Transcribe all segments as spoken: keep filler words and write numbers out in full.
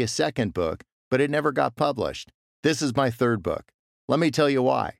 a second book, but it never got published. This is my third book. Let me tell you why.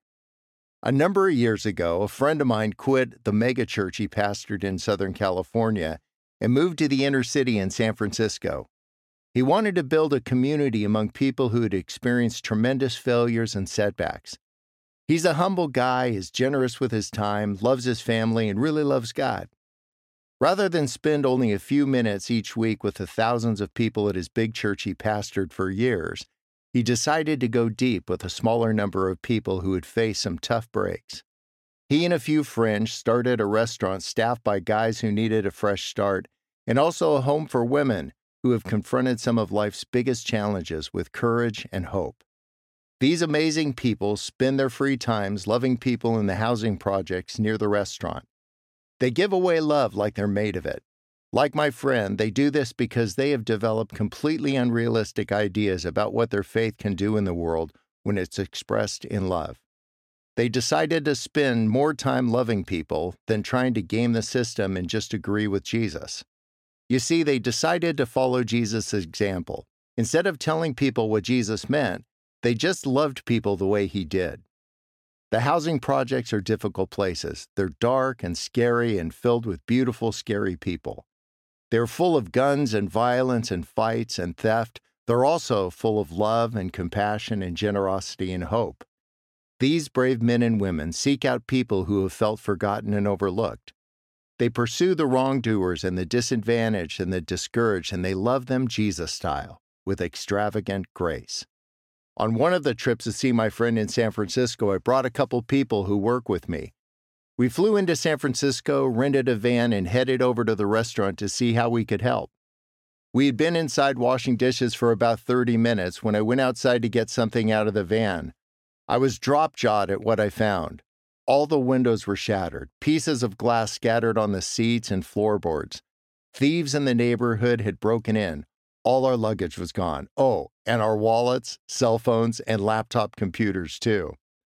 A number of years ago, a friend of mine quit the megachurch he pastored in Southern California and moved to the inner city in San Francisco. He wanted to build a community among people who had experienced tremendous failures and setbacks. He's a humble guy, is generous with his time, loves his family, and really loves God. Rather than spend only a few minutes each week with the thousands of people at his big church he pastored for years, he decided to go deep with a smaller number of people who had faced some tough breaks. He and a few friends started a restaurant staffed by guys who needed a fresh start, and also a home for women who have confronted some of life's biggest challenges with courage and hope. These amazing people spend their free times loving people in the housing projects near the restaurant. They give away love like they're made of it. Like my friend, they do this because they have developed completely unrealistic ideas about what their faith can do in the world when it's expressed in love. They decided to spend more time loving people than trying to game the system and just agree with Jesus. You see, they decided to follow Jesus' example. Instead of telling people what Jesus meant, they just loved people the way he did. The housing projects are difficult places. They're dark and scary and filled with beautiful, scary people. They're full of guns and violence and fights and theft. They're also full of love and compassion and generosity and hope. These brave men and women seek out people who have felt forgotten and overlooked. They pursue the wrongdoers and the disadvantaged and the discouraged, and they love them Jesus style, with extravagant grace. On one of the trips to see my friend in San Francisco, I brought a couple people who work with me. We flew into San Francisco, rented a van, and headed over to the restaurant to see how we could help. We had been inside washing dishes for about thirty minutes when I went outside to get something out of the van. I was drop-jawed at what I found. All the windows were shattered, pieces of glass scattered on the seats and floorboards. Thieves in the neighborhood had broken in. All our luggage was gone. Oh, and our wallets, cell phones, and laptop computers, too.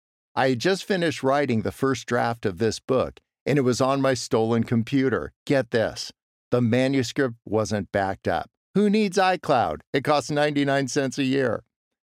I had just finished writing the first draft of this book, and it was on my stolen computer. Get this. The manuscript wasn't backed up. Who needs iCloud? It costs ninety-nine cents a year.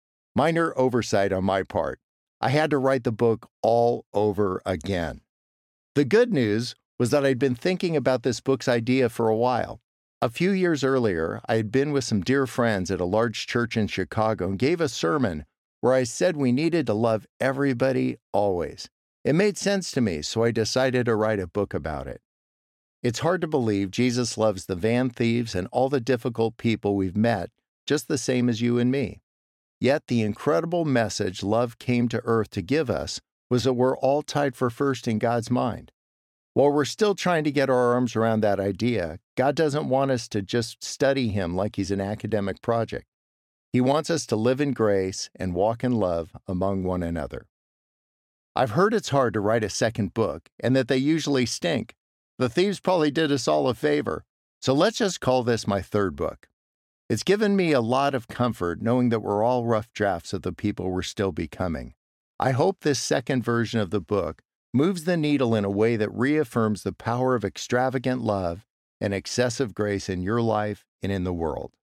Minor oversight on my part. I had to write the book all over again. The good news was that I'd been thinking about this book's idea for a while. A few years earlier, I had been with some dear friends at a large church in Chicago and gave a sermon where I said we needed to love everybody always. It made sense to me, so I decided to write a book about it. It's hard to believe Jesus loves the van thieves and all the difficult people we've met just the same as you and me. Yet the incredible message love came to earth to give us was that we're all tied for first in God's mind. While we're still trying to get our arms around that idea, God doesn't want us to just study Him like He's an academic project. He wants us to live in grace and walk in love among one another. I've heard it's hard to write a second book and that they usually stink. The thieves probably did us all a favor, so let's just call this my third book. It's given me a lot of comfort knowing that we're all rough drafts of the people we're still becoming. I hope this second version of the book moves the needle in a way that reaffirms the power of extravagant love and excessive grace in your life and in the world.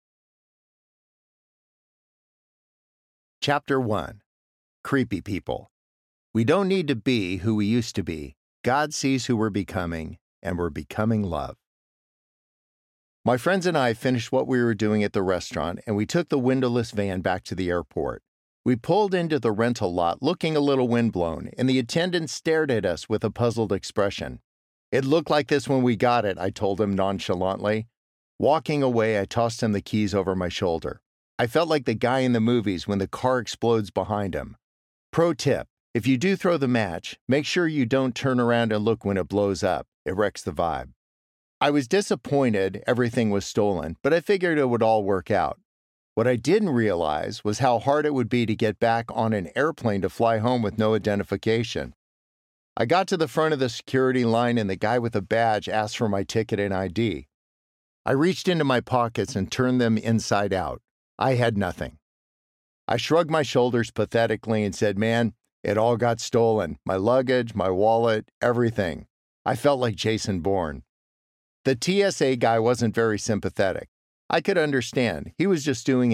Chapter one. Creepy People. We don't need to be who we used to be. God sees who we're becoming, and we're becoming love. My friends and I finished what we were doing at the restaurant, and we took the windowless van back to the airport. We pulled into the rental lot looking a little windblown, and the attendant stared at us with a puzzled expression. It looked like this when we got it, I told him nonchalantly. Walking away, I tossed him the keys over my shoulder. I felt like the guy in the movies when the car explodes behind him. Pro tip, if you do throw the match, make sure you don't turn around and look when it blows up. It wrecks the vibe. I was disappointed everything was stolen, but I figured it would all work out. What I didn't realize was how hard it would be to get back on an airplane to fly home with no identification. I got to the front of the security line and the guy with the badge asked for my ticket and I D. I reached into my pockets and turned them inside out. I had nothing. I shrugged my shoulders pathetically and said, "Man, it all got stolen. My luggage, my wallet, everything." I felt like Jason Bourne. The T S A guy wasn't very sympathetic. I could understand. He was just doing